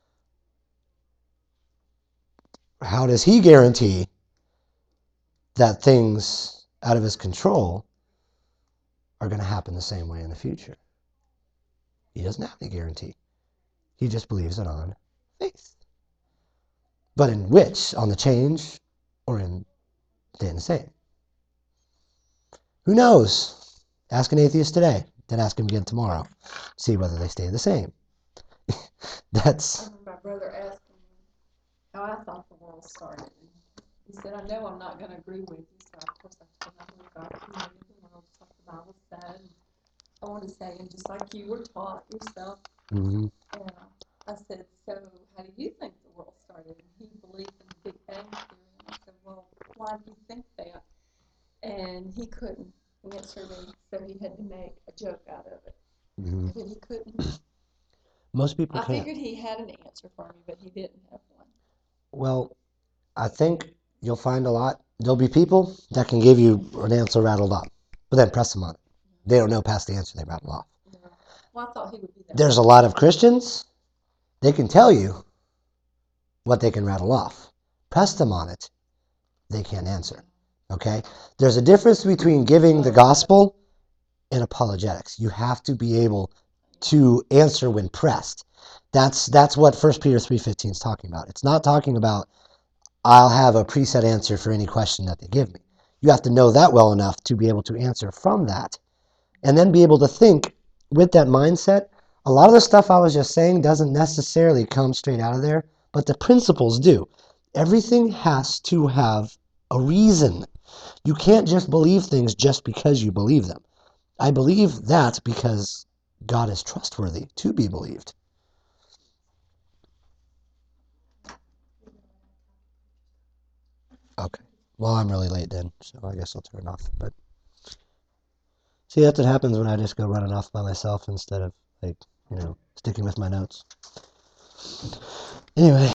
How does he guarantee that things out of his control are going to happen the same way in the future. He doesn't have any guarantee. He just believes it on faith. But in which? On the change or in staying the same? Who knows? Ask an atheist today, then ask him again tomorrow. See whether they stay the same. I That's, remember my brother asking me how I thought the world started. And he said, I know I'm not going to agree with you. So, of course, I told him I believe God created the world, just like the Bible said. And I want to say, and just like you were taught yourself, mhm. and I said, so how do you think the world started? And he believed in the Big Bang Theory. And I said, well, why do you think that? And he couldn't answer me, so he had to make a joke out of it. Mhm. But he couldn't. Most people I can't. figured he had an answer for me, but he didn't have one. Well, I think you'll find a lot. There'll be people that can give you an answer rattled off, but then press them on it. They don't know past the answer they rattled off. No. Well, I thought he would be that. There's a lot of Christians, they can tell you what they can rattle off. Press them on it, they can't answer. Okay? There's a difference between giving the gospel and apologetics. You have to be able to answer when pressed. That's what 1 Peter 3:15 is talking about. It's not talking about I'll have a preset answer for any question that they give me. You have to know that well enough to be able to answer from that and then be able to think with that mindset. A lot of the stuff I was just saying doesn't necessarily come straight out of there, but the principles do. Everything has to have a reason. You can't just believe things just because you believe them. I believe that because God is trustworthy to be believed. Okay. Well, I'm really late then, so I guess I'll turn off. But see, that's what happens when I just go running off by myself instead of, like, sticking with my notes. Anyway.